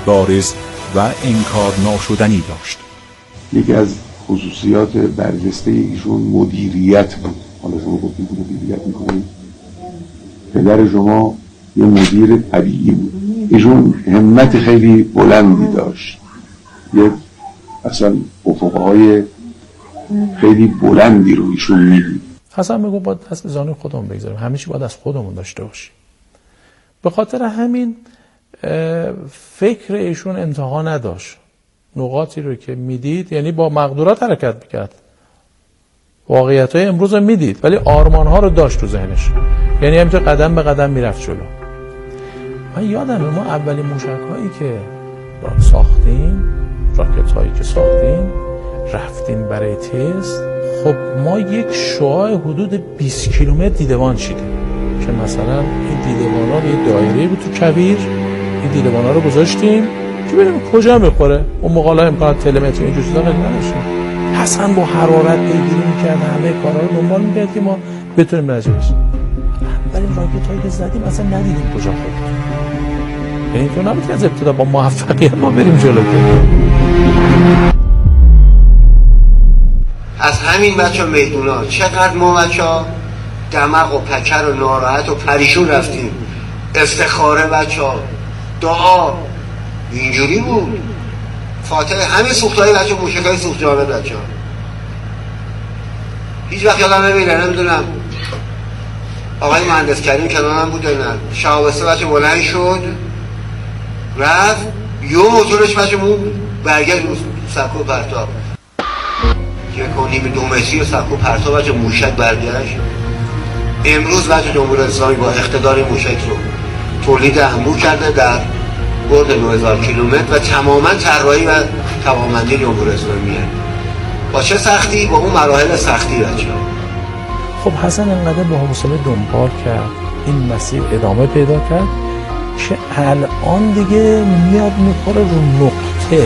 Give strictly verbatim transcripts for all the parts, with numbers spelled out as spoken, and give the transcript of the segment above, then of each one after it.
بارز و انکار ناشدنی داشت. یکی از خصوصیات برجسته ایشون مدیریت بود. حالا شما گفتید مدیریت میکنید، پدر شما یه مدیر طبیعی بود. ایشون همت خیلی بلندی داشت، یه اصلا افقهای خیلی بلندی رو ایشون میدید. حسن میگو باید دست به زانوی خودمون بگذاریم، همه چی باید از خودمون داشته باشیم. به خاطر همین فکر ایشون انتها نداشت. نقاطی رو که میدید، یعنی با مقدورات حرکت میکرد، واقعیت‌های امروز رو میدید ولی آرمان‌ها رو داشت تو ذهنش، یعنی همینطور قدم به قدم میرفت جلو. من یادمه ما اولین موشک‌هایی که ساختیم، راکت‌هایی که ساختیم، رفتیم برای تست. خب ما یک شعاع حدود بیست کیلومتر دیدبان چیدیم که مثلا این دیدبان‌ها یه دایره بود تو کویر، این دیدبان‌ها رو گذاشتیم که ببینیم کجا میخوره. اون موقع ها امکانات تلمتری اینجور چیزا خیلی نداشتیم. حسن با حرارت پیگیری می‌کرد، همه کارا رو دنبال می‌کرد که ما بتونیم نتیجه بگیریم. اولین راکت‌هایی که زدیم اصلا ندیدیم کجا خورد. یعنی تو نبود که از ابتدا با موفقیت ما بریم جلو. از همین بچه میدونا چقدر ما بچه ها دمق و پکر و ناراحت و پریشون رفتیم. استخاره بچه ها، دعا اینجوری بود. فاتح همین سوختهای بچه ها، موشکای سوخت جانب بچه ها هیچ وقت یادم نمیره. نمیدونم آقای مهندس کریم کنانم بود نه، شهابسته بچه بلند شد رفت یو موتورش بچه مون برگشت رو سکو پرتاب یک و نیم دو متری و سکو پرتاب بچه موشک برگشت. امروز بچه جمهوری اسلامی با اقتدار موشک رو تولید انبوه کرده در برد نه هزار کیلومتر و تماما طراحی و توانمندی جمهوری اسلامیه. با چه سختی؟ با اون مراحل سختی بچه. خب حسن انقدر با حوصله دنبال کرد، این مسیر ادامه پیدا کرد که الان دیگه میاد میخوره رو نقطه.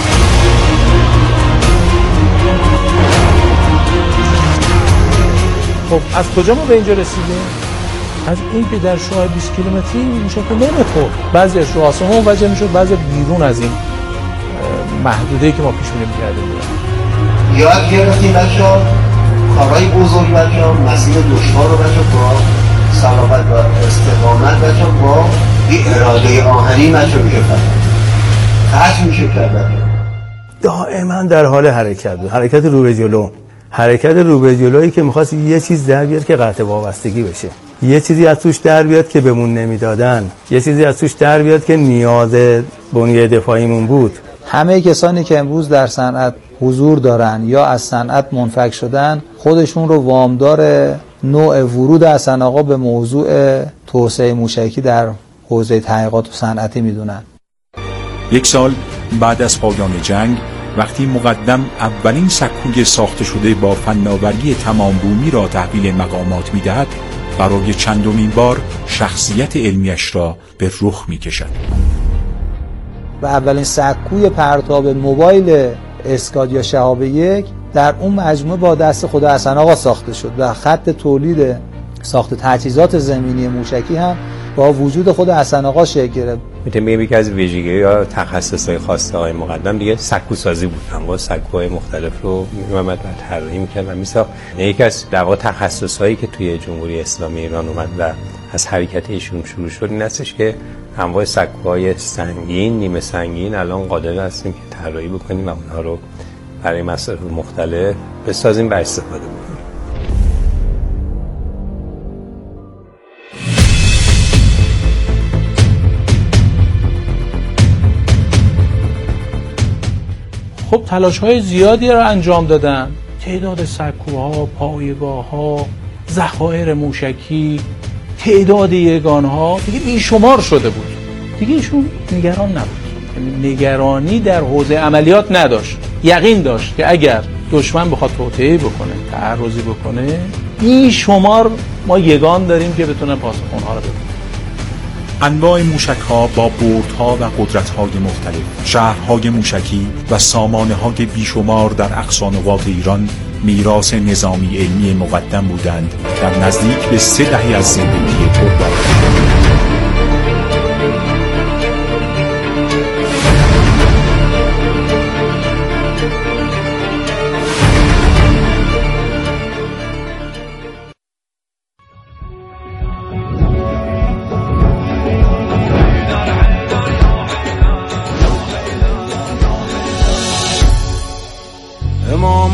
خب از کجا ما به اینجا رسیدیم؟ از این که در شعاع بیست کیلومتری میشه که نمیخورد. بعضی از شعاع آسمون وجه میشد، بعضی بیرون از این محدوده‌ای که ما پیش بینی می‌کردیم. یاد گرفتیم بچه‌ها کارهای بزرگ بچه‌ها، مسیر دشوار رو بچه‌ها با صلابت و استقامت بچه‌ها با این اراده آهنی بچه‌ها میشه کرد. قطع میشه کرد. دائما در حال حرکت بود، حرکت رو به جلو. حرکت رو به جلویی که می‌خواست یه چیز در بیاد که قطع وابستگی بشه. یه چیزی از توش در بیاد که بهمون نمیدادن. یه چیزی از توش در بیاد که نیاز بنیه دفاعیمون بود. همه کسانی که امروز در صنعت حضور دارن یا از صنعت منفک شدن، خودشون رو وامدار نوع ورود حسن آقا به موضوع توسعه موشکی در حوزه تحقیقات و صنعتی میدونن. یک سال بعد از پایان جنگ، وقتی مقدم اولین سکوی ساخته شده با فناوری تمام بومی را تحویل مقامات میدهد، برای چندمین بار شخصیت علمیش را به رخ میکشد. و اولین سکوی پرتاب موبایل اسکاد یا شهاب یک در اون مجموعه با دست خود حسن آقا ساخته شد و خط تولید ساخت تجهیزات زمینی موشکی هم با وجود خود حسن آقا شکل گرفت. میتونم بگم یکی از ویژگی یا تخصص‌های خاص آقای مقدم دیگه سکوسازی بود. انواع سکوهای مختلف رو محمد بعد طراحی می‌کرد و میساخت. یکی از در واقع تخصص‌هایی که توی جمهوری اسلامی ایران اومد و از حرکت ایشون شروع شد این هستش که انواع سکوهای سنگین، نیمه سنگین الان قادر هستیم که طراحی بکنیم و اونها رو برای مصارف مختلف بسازیم و استفاده کنیم. خب تلاش‌های زیادی را انجام دادن. تعداد سکوها، پایگاه‌ها، ذخایر موشکی، تعداد یگان‌ها دیگه بیشمار شده بود. دیگه ایشون نگران نبود. یعنی نگرانی در حوزه عملیات نداشت. یقین داشت که اگر دشمن بخواد توطئه بکنه، تعرضی بکنه، بیشمار ما یگان داریم که بتونن پاسخ اونها رو بدیم. انواع موشک‌ها با بردها و قدرت‌های مختلف، شهرهای موشکی و سامانه‌های بیشمار در اقصا نقاط ایران میراث نظامی علمی مقدم بودند در نزدیک به سه دهه از زندگی قربانی.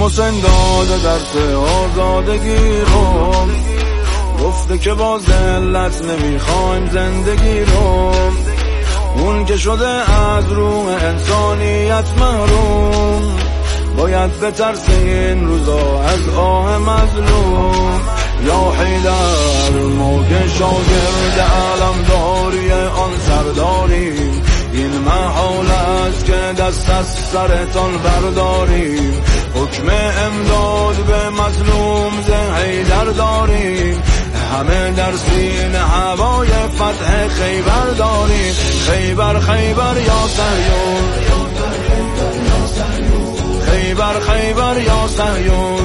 حسین داده درس آزادگی رو، گفته که با ذلت نمیخوایم زندگی رو، اون که شده از روح انسانیت محروم، باید بترسه این روزا از آه مظلوم. یا حیدر ما که شاگرد علمداری آن سرداریم، این محال است که دست از سرتان برداریم، حکم امداد به مظلوم ز حیدر داریم، همه در سینه هوای فتح خیبر داریم. خیبر خیبر یا صهیون، خیبر خیبر یا صهیون.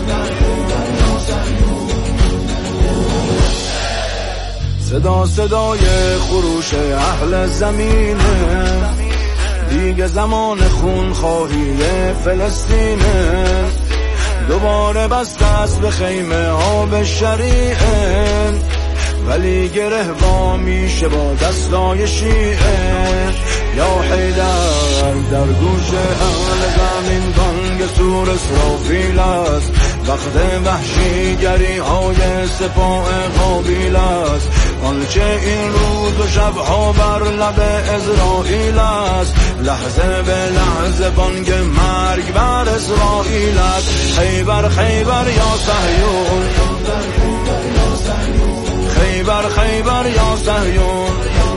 صدا صدای خروش اهل زمینه، دیگه زمان خون خواهی فلسطینه، دوباره بست است به خیمه ها به شریعه، ولی گره وا میشه با دستای شیعه. یا حیدر در گوش اهل زمین گنگ سور اسرافیل است، وقت وحشیگری های سپاه قابیل است، آنچه این روز و شبها بر لب اسرائیل است، لحظه به لحظه بانگ مرگ بر اسرائیل است. خیبر خیبر یا صهیون، خیبر خیبر یا صهیون.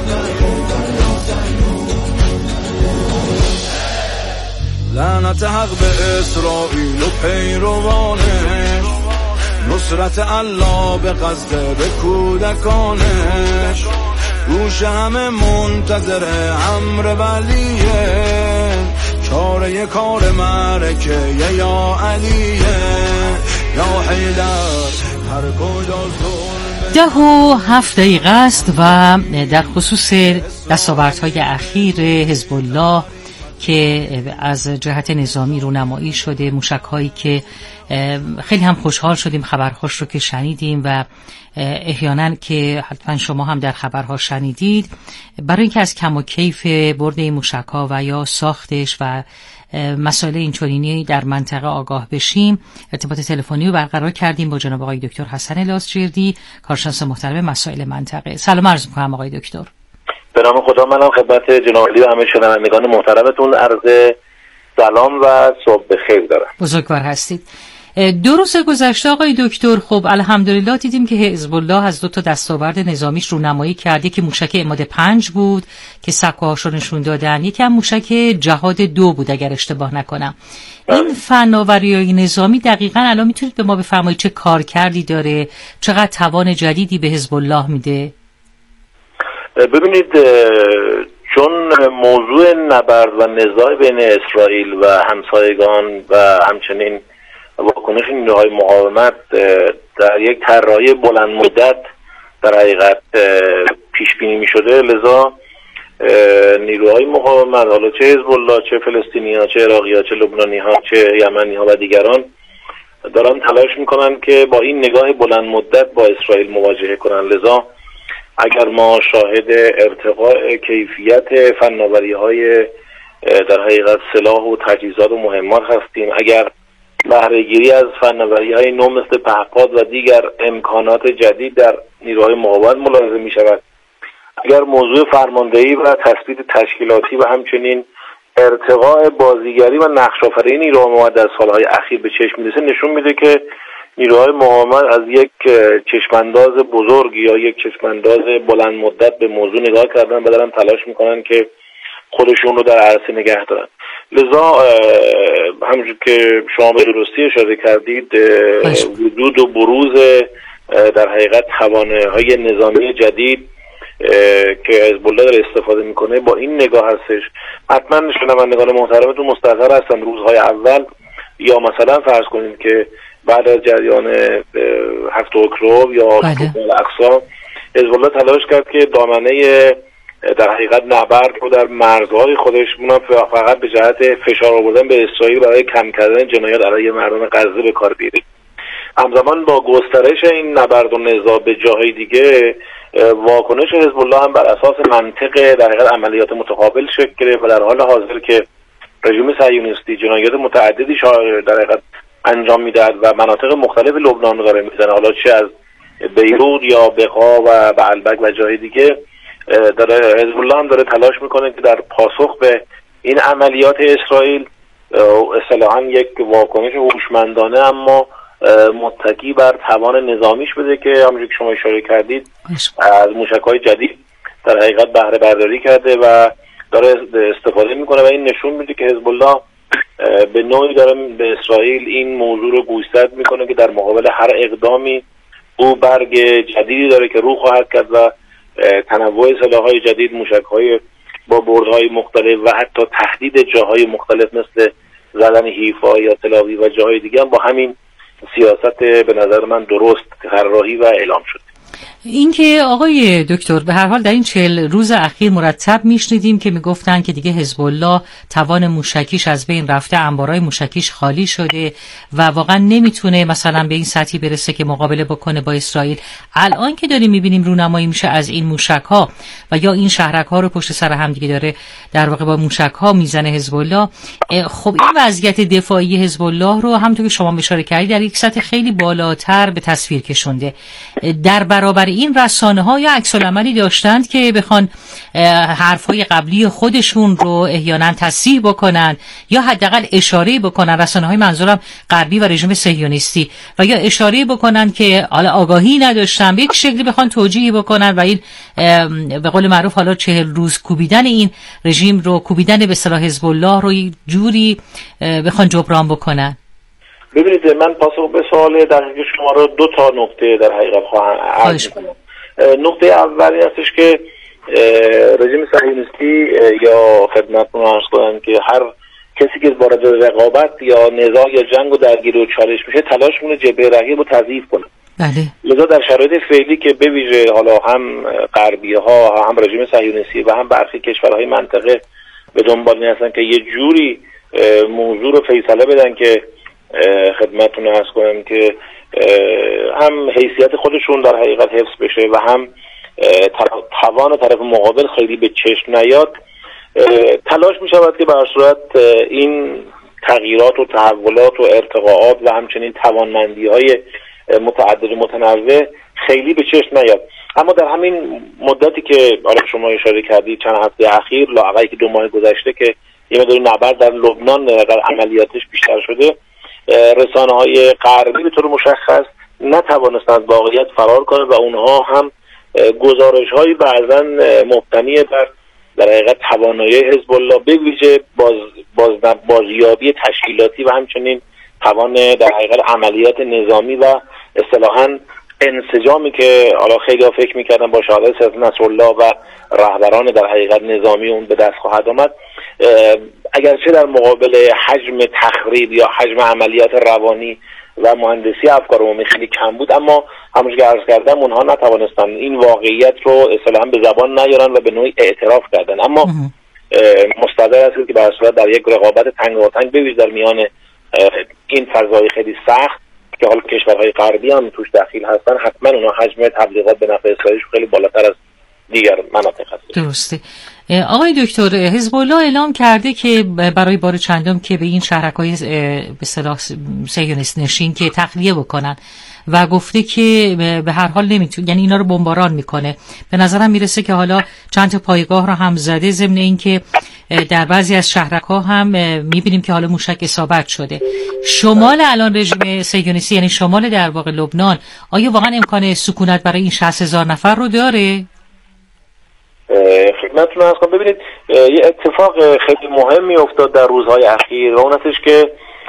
لعنت حق به اسرائیل و پیروانش، نصرت الله به قصد به کودکانش، گوش همه منتظر امر ولیه، چاره کار معرکه یا علیه. یا حیدر هر کجا ظلم. ده و هفت دقیقه است و در خصوص دستاوردهای اخیر حزب الله که از جهت نظامی رونمایی شده، موشک هایی که خیلی هم خوشحال شدیم خبرهاش رو که شنیدیم و احیانا که حتما شما هم در خبرها شنیدید، برای اینکه از کم و کیف برد این موشک ها و یا ساختش و مسائل اینچنینی در منطقه آگاه بشیم، ارتباط تلفنی رو برقرار کردیم با جناب آقای دکتر حسن لاسجردی، کارشناس محترم مسائل منطقه. سلام عرض می‌کنم آقای دکتر. به نام خدا، منم خدمت جناب علی و همه شنوندگان محترمتون عرض سلام و صبح بخیر دارم. بزرگوار هستید. دو روز گذشته آقای دکتر، خب الحمدلله دیدیم که حزب الله از دو تا دستاورد نظامیش رونمایی کرد. یکی موشک اماد پنج بود که سکوهاش رو نشون دادن، یکی هم موشک جهاد دو بود اگر اشتباه نکنم. این فناوری‌های نظامی دقیقاً الان میتونید به ما بفرمایید چه کارکردی داره، چقدر توان جدیدی به حزب الله میده؟ ببینید، چون موضوع نبرد و نزاع بین اسرائیل و همسایگان و همچنین واکنش نیروهای مقاومت در یک طراحی بلند مدت در حقیقت پیش بینی می شده، لذا نیروهای مقاومت، حالا چه حزب الله، چه فلسطینی ها، چه عراقی ها، چه لبنانی ها، چه یمنی ها و دیگران دارن تلاش میکنن که با این نگاه بلند مدت با اسرائیل مواجهه کنن. لذا اگر ما شاهد ارتقاء کیفیت فناوری های در حقیقت سلاح و تجهیزات و مهمات هستیم، اگر بهره‌گیری از فناوری های نو مثل پهپاد و دیگر امکانات جدید در نیروهای مقاومت ملاحظه می شود، اگر موضوع فرماندهی و تثبیت تشکیلاتی و همچنین ارتقاء بازیگری و نقش‌آفرینی نیروهای مقاومت در سالهای اخیر به چشم میرسه، نشون میده که نیروهای مقاومت از یک چشمانداز بزرگ یا یک چشمانداز بلند مدت به موضوع نگاه کردن و دارن تلاش میکنن که خودشون رو در عرصه نگه دارن. لذا همونجور که شما به درستی اشاره کردید، وجود و بروز در حقیقت توانایی‌های نظامی جدید که حزب الله داره استفاده میکنه با این نگاه هستش. حتما شنوندگان محترمتون مستحضر هستن روزهای اول یا مثلا فرض کنید که بعد از جریان هفت اکتبر یا الاقصی، حزب الله تلاش کرد که دامنه در حقیقت نبرد رو در مرزهای خودش فقط به جهت فشار آوردن به اسرائیل برای کم کردن جنایات علیه مردم غزه به کار بگیره. همزمان با گسترش این نبرد و نزاع به جاهای دیگه، واکنش حزب الله هم بر اساس منطق در حقیقت عملیات متقابل شکل گرفت و در حال حاضر که رژیم صهیونیستی جنایات متعددی در حقیقت انجام میدهد و مناطق مختلف لبنان رو داره میزنه، حالا چه از بیروت یا بقا و بعلبک و جای دیگه، داره حزب الله هم داره تلاش میکنه که در پاسخ به این عملیات اسرائیل اصطلاحاً یک واکنش هوشمندانه اما متکی بر توان نظامیش بده که همونجوری که شما اشاره کردید از موشک‌های جدید در حقیقت بهره برداری کرده و داره استفاده میکنه و این نشون میده که حزب الله به نوعی داره به اسرائیل این موضوع رو گوشزد میکنه که در مقابل هر اقدامی او برگ جدیدی داره که رو خواهد کرد و تنوع سلاح‌های جدید، موشک‌های با بردهای مختلف و حتی تهدید جاهای مختلف مثل زدن حیفا یا تلاویو و جاهای دیگه هم با همین سیاست به نظر من درست طراحی و اعلام شد. اینکه آقای دکتر به هر حال در این چهل روز اخیر مرتب میشنیدیم که میگفتن که دیگه حزب الله توان موشکیش از بین رفته، انبارای موشکیش خالی شده و واقعا نمیتونه مثلا به این سطحی برسه که مقابله بکنه با اسرائیل. الان که داریم میبینیم رونمایی میشه از این موشک ها و یا این شهرک ها رو پشت سر هم دیگه داره در واقع با موشک ها میزنه حزب الله، خب این وضعیت دفاعی حزب الله رو همونطور که شما اشاره کردید در یک سطح خیلی بالاتر به تصویر کشونده. در برابر این رسانه ها یا عکس العملی داشتند که بخوان حرفای قبلی خودشون رو احیانا تصحیح بکنن یا حداقل اشاره بکنن، رسانه های منظورم غربی و رژیم صهیونیستی، و یا اشاره بکنن که حالا آگاهی نداشتن، به یک شکلی بخوان توجیه بکنن و این به قول معروف حالا چهل روز کوبیدن این رژیم رو، کوبیدن به اصطلاح حزب الله رو یک جوری بخوان جبران بکنن. ببینید من پاسخ به سوال دقیق شما رو دو تا نکته در حقیقت خواهم عرض کنم. نکته اولی هستش که رژیم صهیونیستی یا خدمتتون عرض کنم که هر کسی که وارد رقابت یا نزاع یا جنگ و درگیری و چالش میشه تلاش میکنه جبهه رقیب رو تضعیف کنه. بله. لذا در شرایط فعلی که به ویژه حالا هم غربی ها هم رژیم صهیونیستی و هم برخی کشورهای منطقه به دنبال این هستن که یه جوری موضوع رو فیصله بدن که خدمتتون عرض کنم که هم حیثیت خودشون در حقیقت حفظ بشه و هم توان طرف مقابل خیلی به چشم نیاد، تلاش می شود که به هر صورت این تغییرات و تحولات و ارتقاءات و همچنین توانمندی های متعدد و متنوع خیلی به چشم نیاد. اما در همین مدتی که حالا شما اشاره کردید چند هفته اخیر لااقل که دو ماه گذشته که یه مقدار نبرد در لبنان در عملیاتش بیشتر شده، رسانه های غربی به طور مشخص نتوانستند واقعیت فرار کنند و اونها هم گزارش های بعضا مبتنی بر در حقیقت توانایی حزب الله به ویژه باز باز بازیابی تشکیلاتی و همچنین توان در حقیقت عملیات نظامی و اصطلاحاً انسجامی که حالا خیلی ها فکر میکردن با شهادت سید نصرالله و رهبران در حقیقت نظامی اون به دست خواهد آمد، اگرچه در مقابل حجم تخریب یا حجم عملیات روانی و مهندسی افکار عمومی خیلی کم بود، اما همونجوری که عرض کردم اونها نتوانستن این واقعیت رو اصطلاحاً به زبان نیارن و به نوعی اعتراف کردن. اما مستدل است که به هر صورت در یک رقابت تنگاتنگ بویژه در میان این فضای خیلی سخت که حالا کشورهای غربی هم توش دخیل هستن، حتما اونها حجم تبلیغات به نفع اسرائیل خیلی بالاتر از دیگر مناطق هست. درسته. آقای دکتر، حزب الله اعلام کرده که برای بار چندم که به این شهرک‌های به اصطلاح صهیونیست نشین که تخلیه بکنن و گفته که به هر حال نمیتونه، یعنی اینا رو بمباران میکنه. به نظرم میرسه که حالا چند تا پایگاه رو هم زده، ضمن این که در بعضی از شهرک‌ها هم میبینیم که حالا موشک اصابت شده. شمال الان رژیم صهیونیستی یعنی شمال در واقع لبنان آیا واقعا امکان سکونت برای این شصت هزار نفر رو داره؟ خدمتتون عرض کنم ببینید یه اتفاق خیلی مهمی افتاد در روزهای اخیر و اون هستش که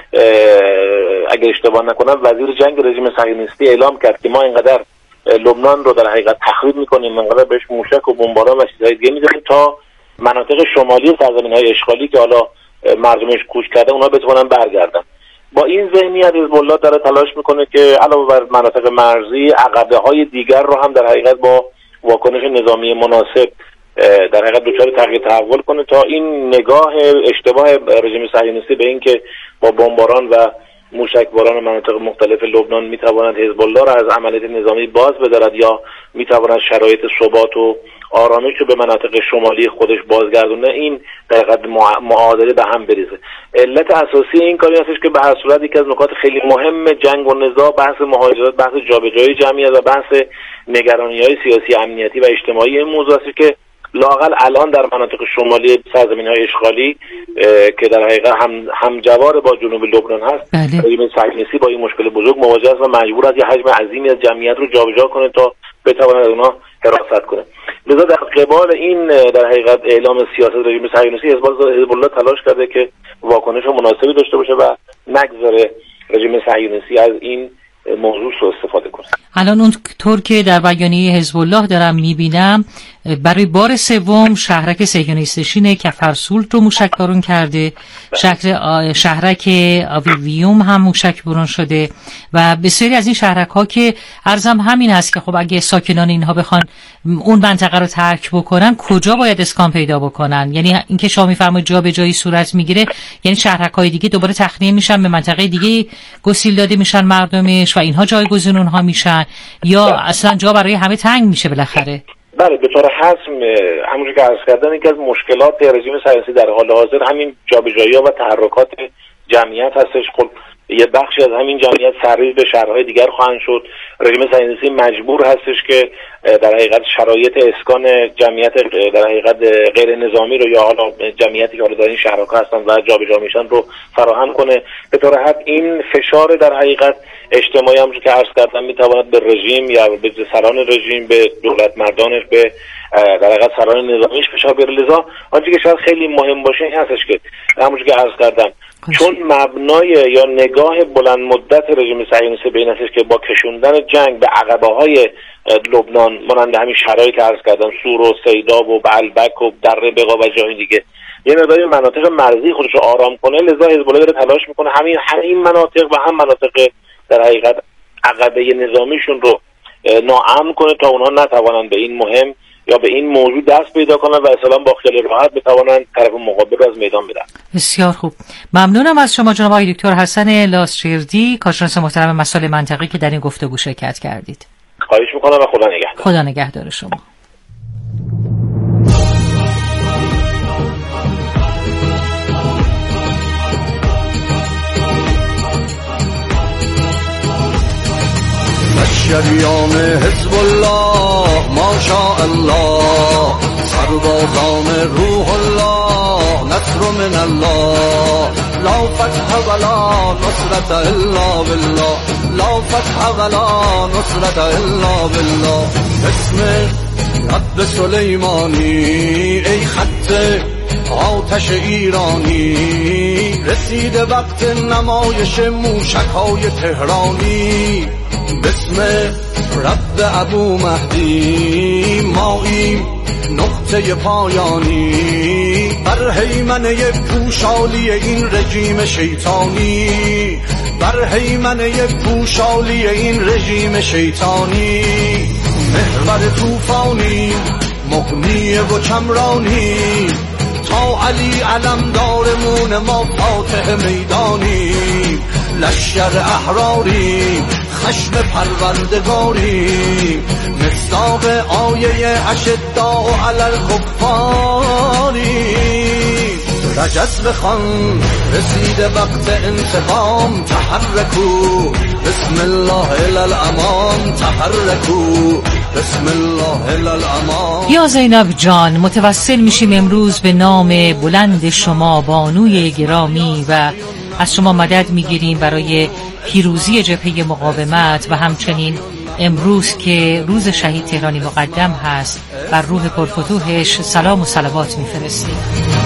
اگر اشتباه نکنم وزیر جنگ رژیم صهیونیستی اعلام کرد که ما اینقدر لبنان رو در حقیقت تخریب میکنیم، اینقدر بهش موشک و بمباران و چیزهای دیگه میزنیم تا مناطق شمالی سرزمین‌های اشغالی که حالا مردمش کوچ کرده اونها بتونن برگردن. با این ذهنیت حزب الله داره تلاش میکنه که علاوه بر مناطق مرزی عقبه‌های دیگر رو هم در حقیقت با واکنش نظامی مناسب در حقیقت دچار تغییر تحول کنه تا این نگاه اشتباه رژیم صهیونیستی به این که با بمباران و موشکباران مناطق مختلف لبنان میتواند حزب الله را از عملیات نظامی باز بدارد یا میتواند شرایط ثبات و آرامش رو به مناطق شمالی خودش بازگردونه، این در حقیقت معادله به هم بریزه. علت اساسی این کاری هستش که به هر صورت یکی از نکات خیلی مهم جنگ و نزاع بحث مهاجرت، بحث جابجایی جمعیت و بحث نگرانی‌های سیاسی امنیتی و اجتماعی این موضوع است که لااقل الان در مناطق شمالی سرزمین‌های اشغالی که در حقیقت هم همجوار با جنوب لبنان هست، رژیم صهیونیستی با این مشکل بزرگ مواجه است و مجبور است یه حجم عظیمی از جمعیت رو جابجا کنه تا بتواند از اونها حراست کنه. لذا در قبال این در حقیقت اعلام سیاست رژیم صهیونیستی حزب الله تلاش کرده که واکنش مناسبی داشته باشه و نگذاره رژیم صهیونیستی از این موضوع سوء استفاده کنه. الان اونطور که در بیانیه حزب الله دارم میبینم برای بار سوم شهرک صهیونیستشین کفرسولت رو موشکبارون کرده، شهر شهرک آویویوم هم موشکبارون شده و بسیاری از این شهرک ها که عرضم همین هست که خب اگه ساکنان اینها بخوان اون منطقه رو ترک بکنن کجا باید اسکان پیدا بکنن؟ یعنی اینکه شما میفرمایید جا به جایی صورت میگیره، یعنی شهرک های دیگه دوباره تخلیه میشن، به منطقه دیگه گسیل داده میشن مردمش و اینها جایگزین اونها میشن، یا اصلا جا برای همه تنگ میشه بالاخره؟ بله، به طور حتم همونجور که عرض کردن یکی از مشکلات رژیم صهیونیستی در حال حاضر همین جابجایی‌ها و تحرکات جمعیت هستش. خب یه بخشی از همین جمعیت سرریز به شهرهای دیگر خواهند شد. رژیم صهیونیستی مجبور هستش که در حقیقت شرایط اسکان جمعیت در حقیقت غیر نظامی رو یا حالا جمعیتی که حالا در این شهرها هستن و جابجا میشن رو فراهم کنه. به طور حد این فشار در حقیقت اجتماعی همونجور که عرض کردم میتواند به رژیم یا به سران رژیم، به دولت مردانش، به در حقیقت سران نظامیش فشار بیاره. لذا آنچه که شاید خیلی مهم باشه این هستش که همونجور که عرض کردم چون مبنای یا نگاه بلند مدت رژیم صهیونیستی به این هستش که با کشوندن جنگ به عقبه‌های لبنان مانند همین شهرهایی که عرض کردم، سور و سیداب و بعلبک و دره بقا و جای دیگه یه مقداری مناطق مرزی خودش رو آرام کنه، لذا حزب الله داره تلاش میکنه همین همین مناطق و هم مناطق در حقیقت عقبه نظامیشون رو ناامن کنه تا اونها نتوانند به این مهم یا به این موضوع دست پیدا کنن و اصلا با خیال راحت بتوانن طرف مقابل رو از میدان بدن. بسیار خوب، ممنونم از شما جناب آقای دکتر حسن لاسچردی، کارشناس محترم مسائل منطقی که در این گفتگو شرکت کردید. خواهش میکنم و خدا نگهدار. خدا نگهدار شما. شریان حزب الله ماشاءالله، سربازان روح الله، نصر من الله، لا فتح ولا نصرت الا بالله، لا فتح ولا نصرت الا بالله. اسم رب سلیمانی ای خط آتش ایرانی، رسید وقت نمایش موشک‌های تهرانی. بسم رب ابو مهدی ماییم نقطه پایانی، بر هیمنه پوشالی این رژیم شیطانی، بر هیمنه پوشالی این رژیم شیطانی. محور طوفانی مغنی و کمرانی، تا علی علمدارمون ما فاتح میدانی. لشکر احراری خشم پروردگاری، مصداق آیه اشداء علی الکفاری. رجز بخوان رسید وقت انتقام، تحرکو بسم الله الی الامان، تحرکو بسم الله الی الامان. یا زینب جان، متوسل میشیم امروز به نام بلند شما بانوی گرامی و از شما مدد میگیریم برای پیروزی جبهه مقاومت و همچنین امروز که روز شهید تهرانی مقدم هست بر روح پرفتوحش سلام و صلوات میفرستیم.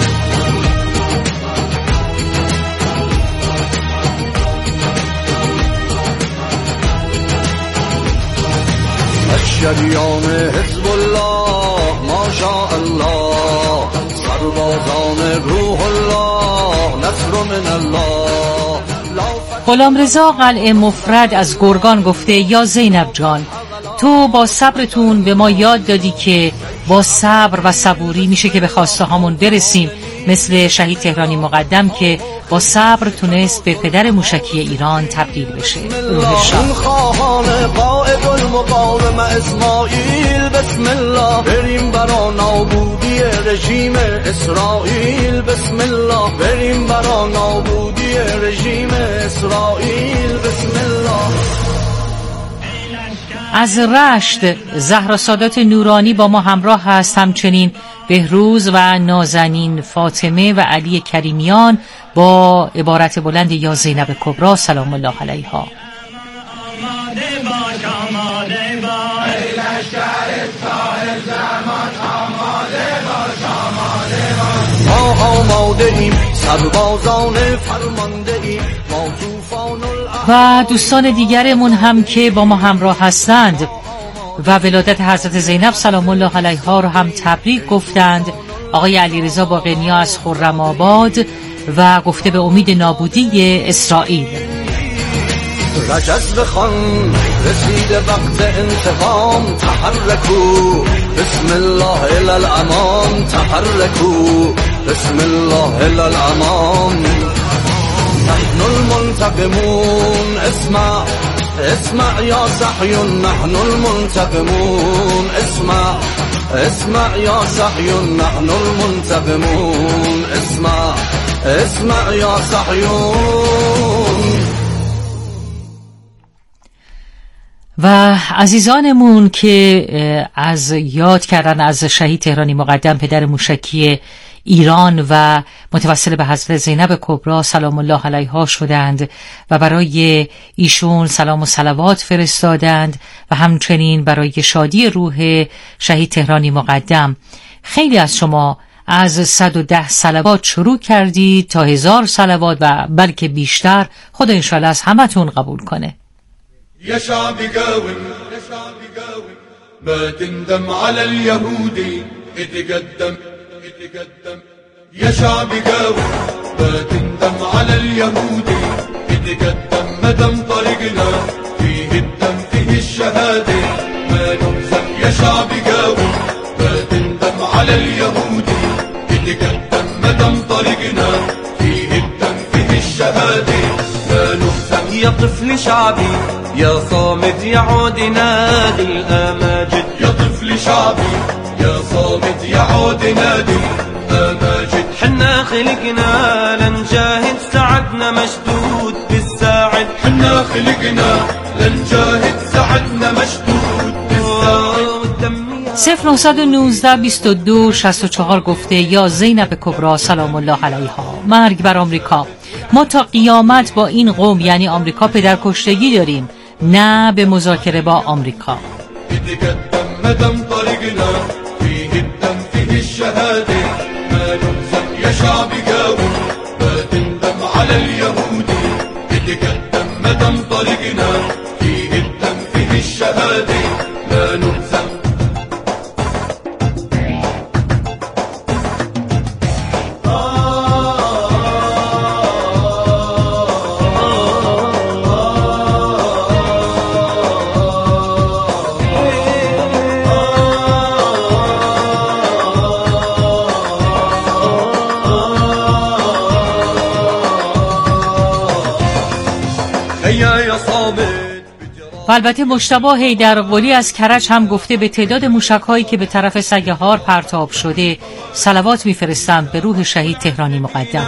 شریان حزب الله ماشاءالله، سربازان روح الله، نصر من الله. غلامرضا قلعه مفرد از گرگان گفته یا زینب جان، تو با صبرتون به ما یاد دادی که با صبر و صبوری میشه که به خواسته هامون برسیم، مثل شهید تهرانی مقدم که با صبر تونست به پدر موشکی ایران تبدیل بشه. روح شاد. خواهان قائد المقاوم اسماعیل بسم الله، بریم برا نابودی رژیم اسرائیل بسم الله، بریم برا نابودی رژیم اسرائیل بسم الله. از رشت زهرا سادات نورانی با ما همراه هست، همچنین بهروز و نازنین فاطمه و علی کریمیان با عبارت بلند یا زینب کبرا سلام الله علیها. و دوستان دیگرمون هم که با ما همراه هستند و ولادت حضرت زینب سلام الله علیها رو هم تبریک گفتند. آقای علیرضا باقرنیا از خرم آباد و گفته به امید نابودی اسرائیل. رجز بخوان رسید وقت انتقام، تحرکو بسم الله الالعمام، تحرکو بسم الله الالعمام. نحن المنتقمون اسمع اسمع یا صحیون، نحن المنتقمون اسمع اسمع یا صحیون، نحن المنتقمون اسمع اسمع یا صحیون. و عزیزانمون که از یاد کردن از شهید تهرانی مقدم پدر موشکی ایران و متوسل به حضرت زینب کبرا سلام الله علیها شدند و برای ایشون سلام و صلوات فرستادند و همچنین برای شادی روح شهید تهرانی مقدم خیلی از شما از صد و ده صلوات شروع کردید تا هزار صلوات و بلکه بیشتر. خدا انشاءالله از همتون قبول کنه. يا شعبي قاوم يا شعبي قاوم، ما تندم على اليهودي اتقدم اتقدم. يا شعبي قاوم ما تندم على اليهودي اتقدم، مدام طريقنا فيه الدم فيه الشهادة ما نهزم. يا شعبي قاوم ما تندم على اليهودي اتقدم، مدام طريقنا فيه الدم فيه الشهادة ما نهزم. يا طفل شعبي يا صامت يا عود نادي الأماجد، يا طفل شعبي يا صامت يا عود نادي الأماجد. حنا خلقنا لنجاهد سعدنا مشدود بالساعد، حنا خلقنا لنجاهد سعدنا مشدود بالساعد. صفر نهصد و نوزده بیست و دو شصت و چهار گفته یا زینب کبرا سلام الله علیها. مرگ بر آمریکا، ما تا قیامت با این قوم یعنی آمریکا پدرکشتگی داریم، نه به مذاکره با آمریکا. و البته مجتبی حیدرقلی از کرج هم گفته به تعداد موشک‌هایی که به طرف سگهار پرتاب شده صلوات می‌فرستم به روح شهید تهرانی مقدم.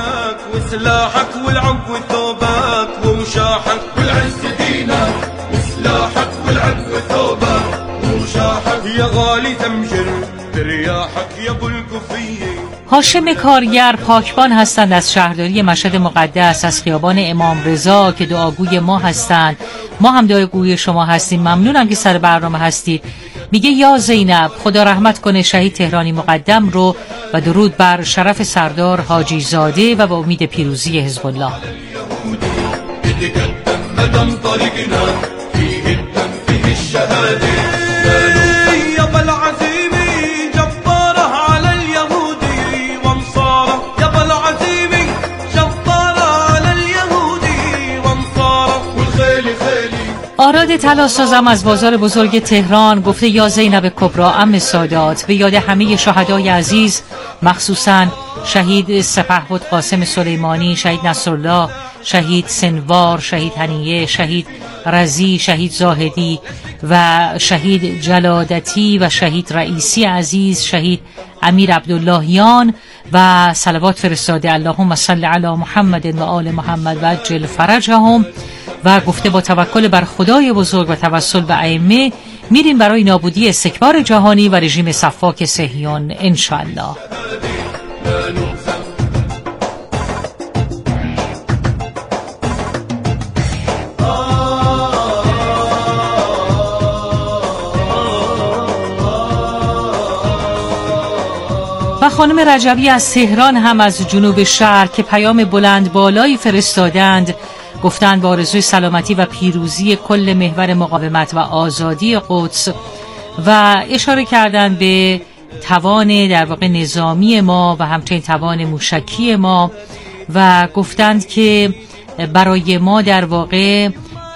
هاشم کارگر پاکبان هستند از شهرداری مشهد مقدس، از خیابان امام رضا که دعاگوی ما هستند. ما هم دعاگوی شما هستیم. ممنونم که سر برنامه هستید. میگه یا زینب خدا رحمت کنه شهید تهرانی مقدم رو و درود بر شرف سردار حاجی زاده و با امید پیروزی حزب الله. آراد طلاسازم از بازار بزرگ تهران گفته یا زینب کبرا عم سادات به یاد همه شهدای عزیز، مخصوصاً شهید سپهبد قاسم سلیمانی، شهید نصرالله، شهید سنوار، شهید هنیه، شهید رضی، شهید زاهدی و شهید جلادتی و شهید رئیسی عزیز، شهید امیر عبداللهیان و صلوات فرستاده اللهم صل علی محمد و آل محمد و عجل فرجهم. و گفته با توکل بر خدای بزرگ و توسل به ائمه میریم برای نابودی استکبار جهانی و رژیم سفاک صهیون انشاءالله. و خانم رجبی از تهران هم از جنوب شهر که پیام بلند بالایی فرستادند، گفتند با آرزوی سلامتی و پیروزی کل محور مقاومت و آزادی قدس و اشاره کردند به توان در واقع نظامی ما و همچنین توان موشکی ما و گفتند که برای ما در واقع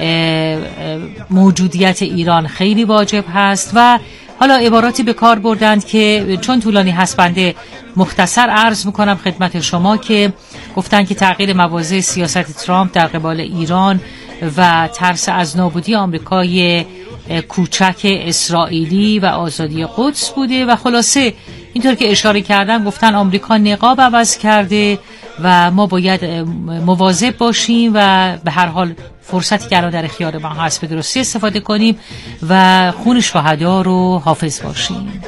موجودیت ایران خیلی واجب هست و حالا عباراتی به کار بردند که چون طولانی هست بنده مختصر عرض میکنم خدمت شما که گفتند که تغییر مواضع سیاست ترامپ در قبال ایران و ترس از نابودی آمریکای کوچک اسرائیلی و آزادی قدس بوده و خلاصه اینطور که اشاره کردن گفتن آمریکا نقاب عوض کرده و ما باید مواظب باشیم و به هر حال فرصتی که الان در اختیار ما هست به درستی استفاده کنیم و خون شهدا رو حافظ باشیم.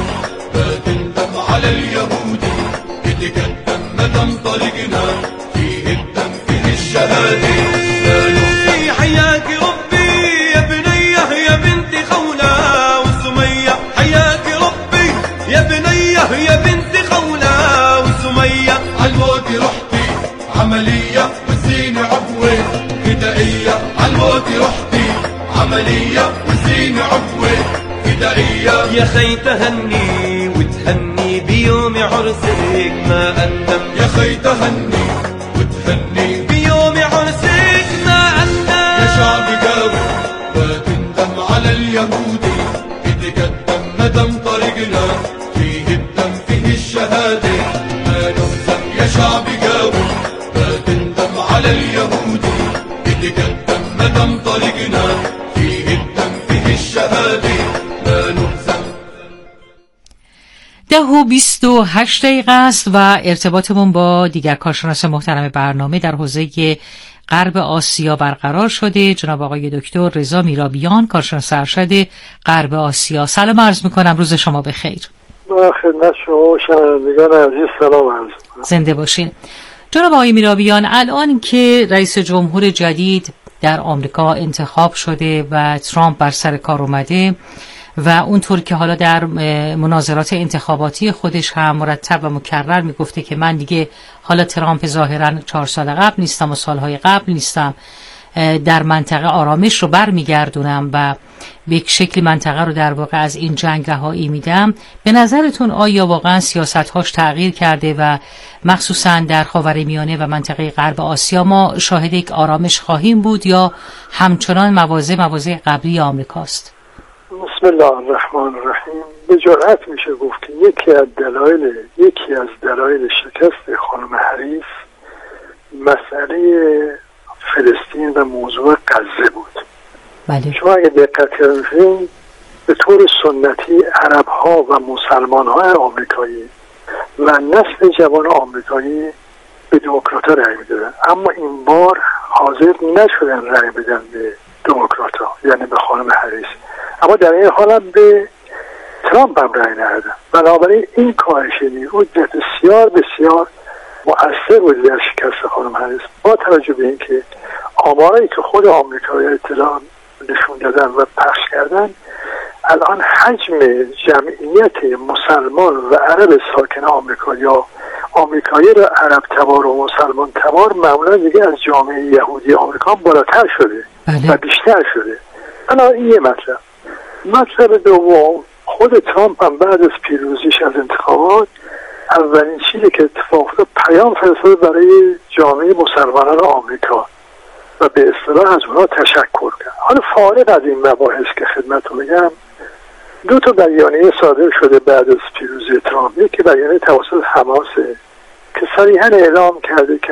عملية وزين عبوة فدائية عالموت رحتي عملية وزين عبوة فدائية يا خي تهني وتهني بيوم عرسك ما أندم يا خي تهني وتهني بيوم عرسك ما أندم يا شعبي قاوي لا تندم على اليهودي يتقدم ندم طريقنا فيه الدم فيه الشهادة ما نهزم يا شعبي قاوي على اليهودي يتقدم ندم طريقنا فيه الدم فيه الشهادة لا نهزم. ده و بیست و هشت دقیقه است و ارتباطمون با دیگر کارشناس محترم برنامه در حوزه غرب آسیا برقرار شده، جناب آقای دکتر رضا میرابیان، کارشناس ارشد غرب آسیا. سلام عرض میکنم، روز شما بخیر. با خدمت شما شنوندگان عزیز سلام عرض میکنم. زنده باشین. جناب آقای میرابیان، الان که رئیس جمهور جدید در آمریکا انتخاب شده و ترامپ بر سر کار اومده و اونطور که حالا در مناظرات انتخاباتی خودش هم مرتب و مکرر میگفته که من دیگه حالا ترامپ ظاهرا چهار سال قبل نیستم و سالهای قبل نیستم، در منطقه آرامش رو برمیگردونم و به یک شکلی منطقه رو در واقع از این جنگ رهایی میدم. به نظرتون آیا واقعا سیاست‌هاش تغییر کرده و مخصوصا در خاورمیانه و منطقه غرب آسیا ما شاهد یک آرامش خواهیم بود یا همچنان مواضع مواضع قبلی آمریکاست؟ بسم الله الرحمن الرحیم. به جرئت میشه گفت که یکی از دلایل یکی از دلایل شکست خانم هریس مسئله فلسطین و موضوع غزه بود. بله. شما اگه دقت کنید به طور سنتی عرب ها و مسلمان های آمریکایی و نسل جوان آمریکایی به دموکرات ها رأی میدادن، اما این بار حاضر نشدن رأی بدن به دموکرات ها، یعنی به خانم هریس، اما در این حال هم به ترامپ هم رأی ندادن. بنابراین این کاهش نیرو بسیار بسیار مؤثر بود در شکست خانم هریس، با توجه به اینکه آمارایی که خود آمریکایی اطلاع نشون دادن و پخش کردن، الان حجم جمعیت مسلمان و عرب ساکن آمریکا یا آمریکایی را عرب تبار و مسلمان تبار معمولا دیگه از جامعه یهودی آمریکا بالاتر شده بله. و بیشتر شده. الان این یه مطلب. مطلب دوم، خود ترامپ هم بعد از پیروزیش از انتخابات اولین چیزی که اتفاق افتاد پیام فرستاد برای جامعه مسلمانان آمریکا و و به اصطلاح از اونها تشکر کرد. حالا فارغ از این مباحث که خدمتتون میگم، دو تا بیانیه صادر شده بعد از پیروزی ترامپ. یکی بیانیه توسط حماس که صریحا اعلام کرده که